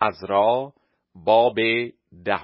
عذرا باب 10.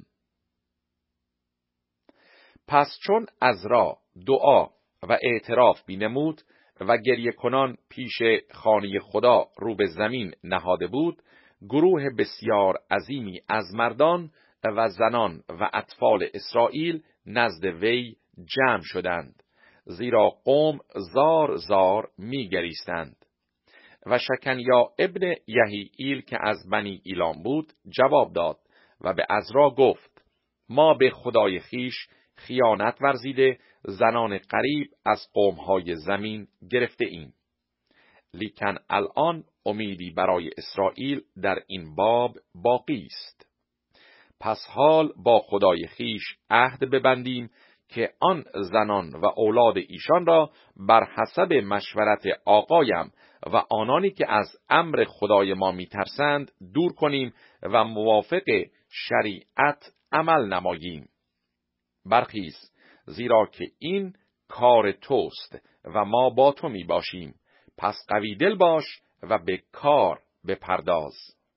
پس چون عذرا دعا و اعتراف بینمود و گریه کنان پیش خانه خدا رو به زمین نهاده بود، گروه بسیار عظیمی از مردان و زنان و اطفال اسرائیل نزد وی جمع شدند، زیرا قوم زار زار می گریستند. و شکنیا ابن یحییل که از بنی ایلام بود جواب داد و به عذرا گفت: ما به خدای خیش خیانت ورزیده زنان غریب از قومهای زمین گرفته ایم. لیکن الان امیدی برای اسرائیل در این باب باقی است. پس حال با خدای خیش عهد ببندیم که آن زنان و اولاد ایشان را بر حسب مشورت آقایم و آنانی که از امر خدای ما میترسند دور کنیم و موافق شریعت عمل نماییم. برخیز، زیرا که این کار توست و ما با تو می باشیم. پس قوی دل باش و به کار بپرداز.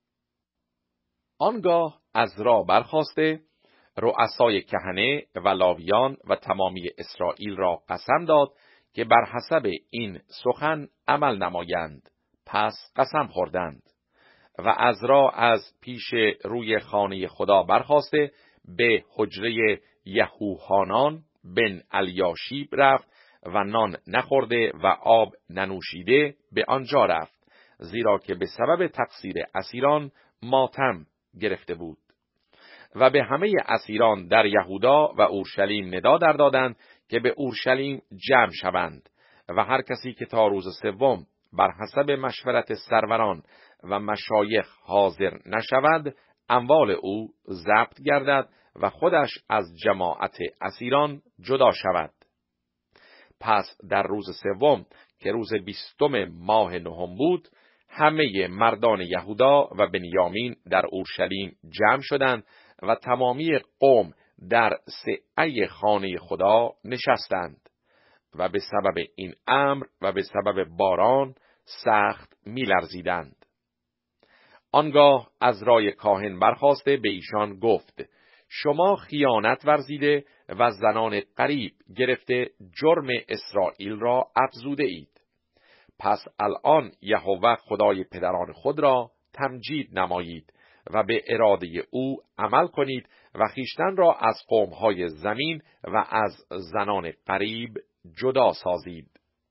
آنگاه عذرا برخاسته رؤسای کهنه و لاویان و تمامی اسرائیل را قسم داد که بر حسب این سخن عمل نمایند. پس قسم خوردند. و عذرا از پیش روی خانه خدا برخاسته به حجره یهوحانان بن الیاشیب رفت و نان نخورده و آب ننوشیده به آنجا رفت، زیرا که به سبب تقصیر اسیران ماتم گرفته بود. و به همه اسیران در یهودا و اورشلیم ندا در دادند که به اورشلیم جمع شوند و هر کسی که تا روز سوم بر حسب مشورت سروران و مشایخ حاضر نشود اموال او ضبط گردد و خودش از جماعت اسیران جدا شود. پس در روز سوم که روز 20 ماه نهم بود، همه مردان یهودا و بنیامین در اورشلیم جمع شدند و تمامی قوم در سعه خانه خدا نشستند و به سبب این امر و به سبب باران سخت می‌لرزیدند. آنگاه عذرای کاهن برخاسته به ایشان گفت: شما خیانت ورزیده و زنان غریب گرفته جرم اسرائیل را افزوده اید. پس الان یهوه خدای پدران خود را تمجید نمایید و به اراده او عمل کنید و خویشتن را از قومهای زمین و از زنان غریب جدا سازید.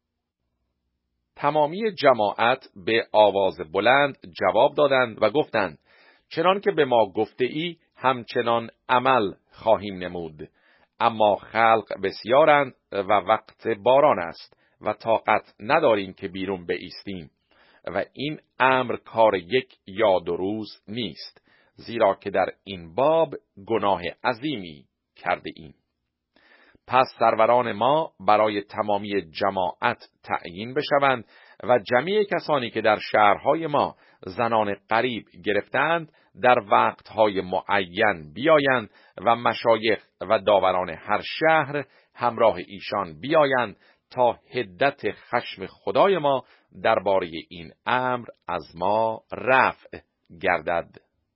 تمامی جماعت به آواز بلند جواب دادند و گفتند: چنان که به ما گفته ای همچنان عمل خواهیم نمود. اما خلق بسیارند و وقت باران است و طاقت نداریم که بیرون بایستیم و این امر کار یک یا 2 روز نیست، زیرا که در این باب گناه عظیمی کرده ایم. پس سروران ما برای تمامی جماعت تعیین بشوند و جمیع کسانی که در شهرهای ما زنان غریب گرفتند در وقتهای معین بیایند و مشایخ و داوران هر شهر همراه ایشان بیایند تا حدت خشم خدای ما درباره این امر از ما رفع گردد.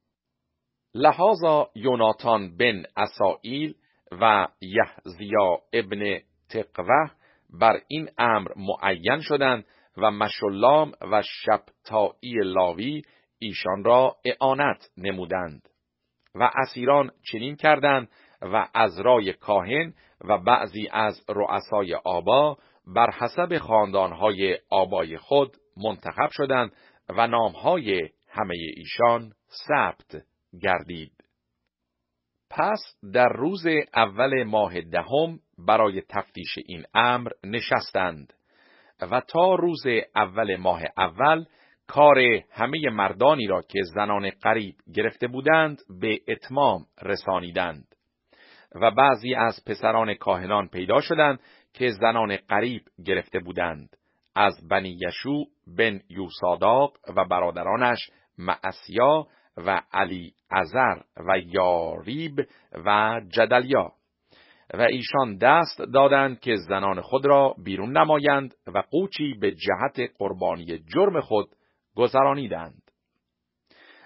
لحاظا یوناتان بن اسائیل و یحزیا ابن تقوه بر این امر معین شدند و مشلام و شبتایی لاوی ایشان را اعانت نمودند. و اسیران چنین کردند و عذرای کاهن و بعضی از رؤسای آبا بر حسب خاندانهای آبای خود منتخب شدند و نامهای همه ایشان ثبت گردید. پس در روز اول ماه 10 برای تفتیش این امر نشستند و تا روز اول ماه اول کار همه مردانی را که زنان غریب گرفته بودند به اتمام رسانیدند. و بعضی از پسران کاهنان پیدا شدند که زنان غریب گرفته بودند، از بنی یشوع بن یوساداق و برادرانش معسیا و علی عزر و یاریب و جدلیا. و ایشان دست دادند که زنان خود را بیرون نمایند و قوچی به جهت قربانی جرم خود گذرانیدند.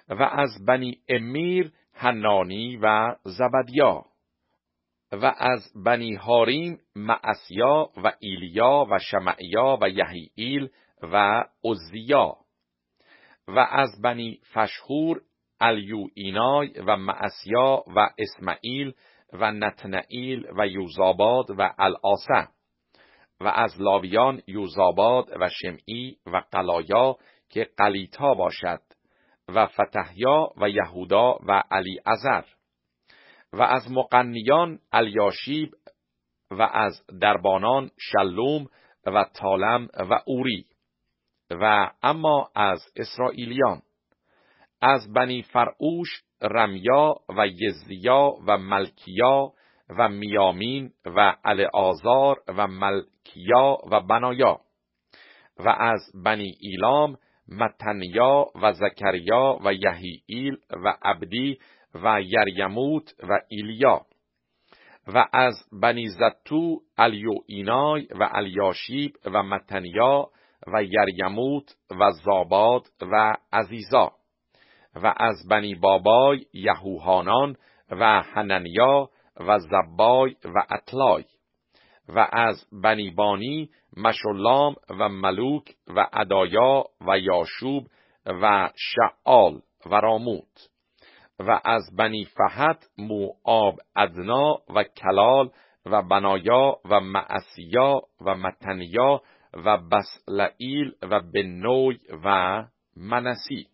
و از بنی امیر حنانی و زبدیا. و از بنی حاریم معسیا و ایلیا و شمعیا و یحییل و عزیا. و از بنی فشحور الیوئینای و معسیا و اسماعیل و نتنائیل و یوزاباد و العاصه. و از لاویان یوزاباد و شمعی و قلایا که قلیتا باشد و فتحیا و یهودا و علی عزر. و از مقنیان الیاشیب و از دربانان شلوم و تالم و اوری. و اما از اسرائیلیان از بنی فرعوش رمیا و یزدیا و ملکیا و میامین و العازار و ملکیا و بنایا. و از بنی ایلام متنیا و زکریا و یحییل و عبدی و یریموت و ایلیا. و از بنی زتو الیوئینای و الیاشیب و متنیا و یریموت و زاباد و عزیزا. و از بنی بابای یهوحانان و حننیا و زبای و اطلای. و از بنی بانی مشولام و ملوک و عدایا و یاشوب و شعال و راموت. و از بنی فحت موآب ادنا و کلال و بنایا و معسیا و متنیا و بسلئیل و بنوی و منسی.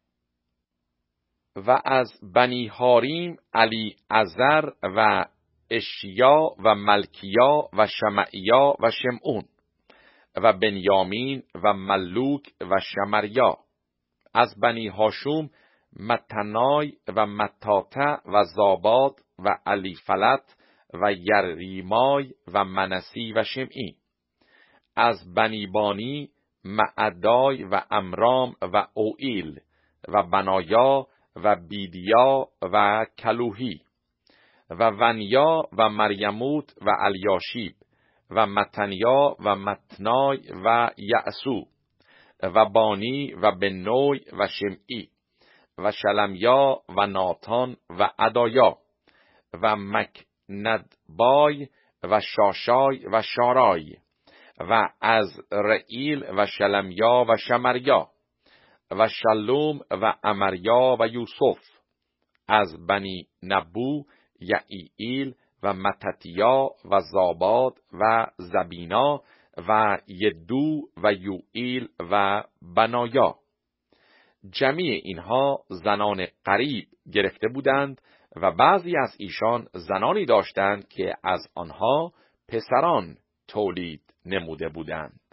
و از بنی حاریم علی عزر و اشیا و ملکیا و شمعیا و شمعون. و بنیامین و ملوک و شمریا. از بنی هاشوم متنای و متاته و زاباد و علی فلت و یریمای و منسی و شمعی. از بنی بانی معدای و امرام و اوئیل و بنایا و بیدیا و کلوهی. و ونیا و مریموت و الیاشیب و متنیا و متنای و یعسو و بانی و بنوی و شمعی و شلمیا و ناتان و عدایا و مکندبای و شاشای و شارای. و از رئیل و شلمیا و شمریا و شلوم و امریا و یوسف. از بنی نبو یعییل و متتیا و زاباد و زبینا و یدو و یوئیل و بنایا. جمیع اینها زنان غریب گرفته بودند و بعضی از ایشان زنانی داشتند که از آنها پسران تولید نموده بودند.